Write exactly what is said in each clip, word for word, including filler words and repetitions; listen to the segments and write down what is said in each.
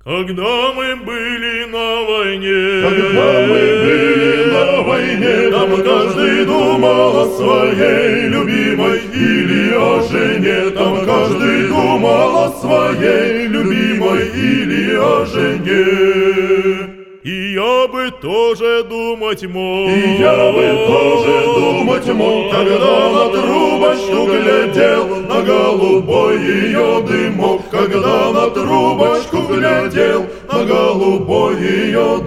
Когда мы были на войне, Когда мы были на войне, там каждый думал о своей любимой или о жене. Там каждый думал о своей любимой или о жене. И я бы тоже думать мог, И я бы тоже думать мог, когда на трубочку глядел, на голубой ее дымок. Когда на трубочку глядел, на голубой ее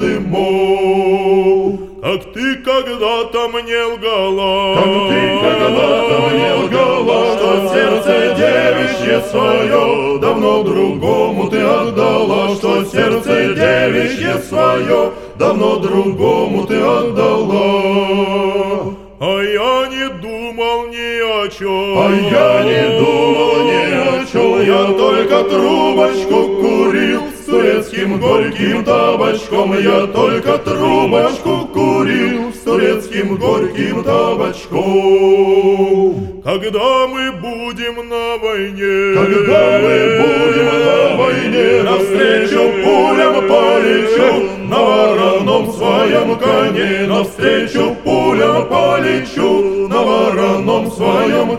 дымок. как ты когда-то мне лгала, Как ты когда-то мне лгала, что сердце девичье свое давно другому ты отдала, что сердце девичье свое давно другому ты отдала. а я не думал ни о чем, А я не думал ни о чем, я только трубочку курил с турецким горьким табачком. Я только трубочку курил с турецким горьким табачком. когда мы будем на войне, Когда мы будем на войне, навстречу пулям полечу, на вороном своем коне. Навстречу пулям полечу, на вороном своем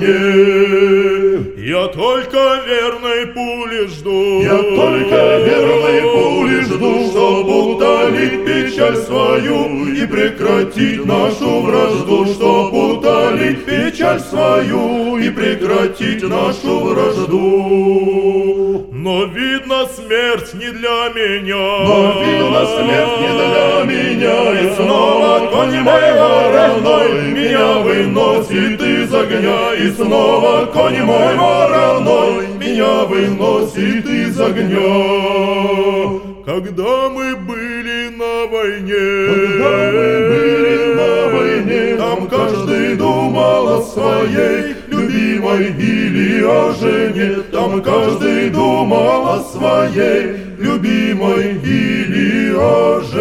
коне. я только верной пули жду, Я только верной пули жду, чтоб утолить печаль свою и прекратить нашу вражду, чтоб утолить печаль свою и прекратить нашу вражду. но видно смерть не для меня, Но видно смерть не для меня, и снова конь мой вороной меня выносит из огня, и снова конь мой вороной меня выносит из огня. когда мы были на войне, Когда мы были на войне, там каждый думал о своей любимой или о жене. Там каждый думал о своей любимой или о жене.